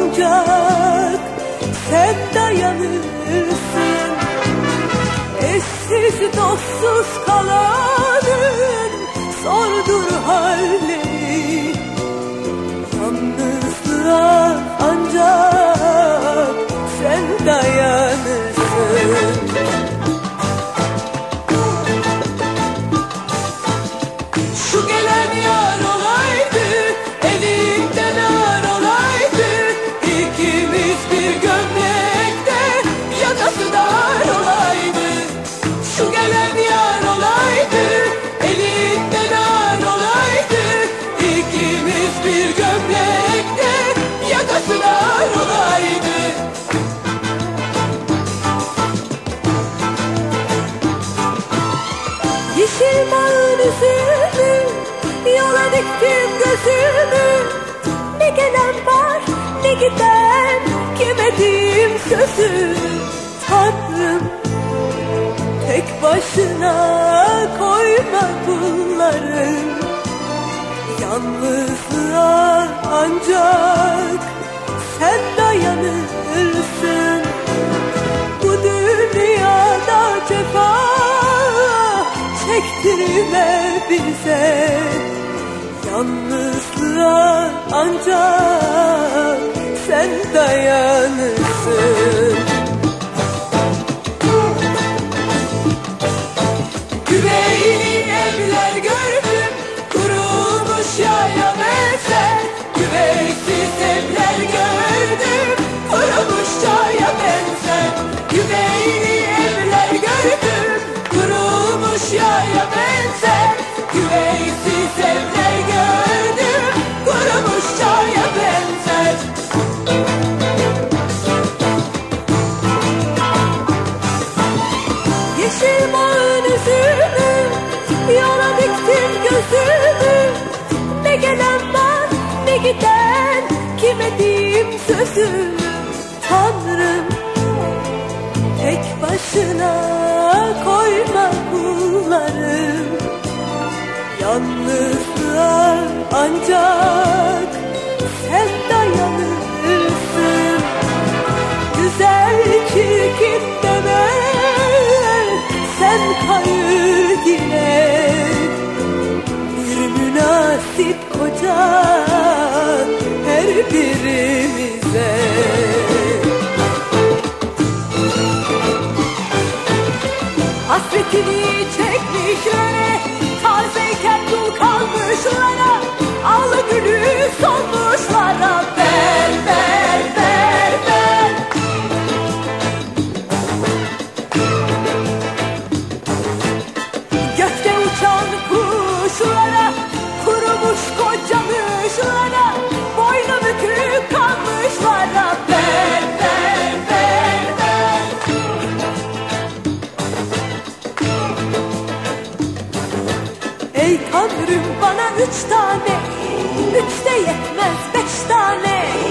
ancak sen dayanırsın. Eşsiz dostsuz kalanın sordur halleri, yalnızlığa ancak sen dayanırsın. Şu gelen yar olaydı, elinden ağır olaydı, İkimiz bir gömlekte, yakası dar olaydı. Şu gelen yar olaydı, elinden ağır olaydı, İkimiz bir gömlekte, yakası dar olaydı. Yeşil bağın üzümü, yola diktim gözümü. Ne gelen var ne giden, kime diyeyim sözümü. Tanrım, tek başına koyma kulları, yalnızlığa ancak sen dayanırsın. Bu dünyada cefa çektirme bize, yalnızlığa ancak sen dayanırsın. Güveyli evler gördüm, kurulmuş yaya benzer. Güveysiz evler gördüm, kurulmuş çaya benzer. Güveyli evler gördüm, kurulmuş yaya benzer. Güveysiz evler gördüm, kurumuş çaya benzer. Yeşil bağın üzümü, yola diktim gözümü. Ne gelen var ne giden, kime diyeyim sözümü. Tanrım, tek başına koyma kullarım, yalnızlığa ancak sen dayanırsın. Güzel çirkin deme, sen kayır yine. Bir münasip koca her birimize. Hasretini çekmişlere, tazeyken dul kalmışlara, al gülü solmuşlara, ver ver ver ver. Gökte uçan kuşlara, kurumuş kocamışlara, boynu bükük kalmışlara, ver ver ver ver. Ey Tanrım, bana 3 tane, 3 de yetmez 5 tane.